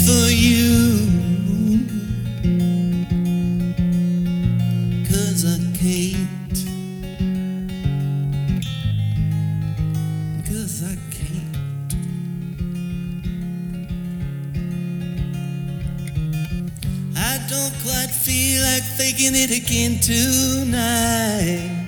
for you. 'Cause I can't. 'Cause I can't. I don't quite feel like faking it again tonight.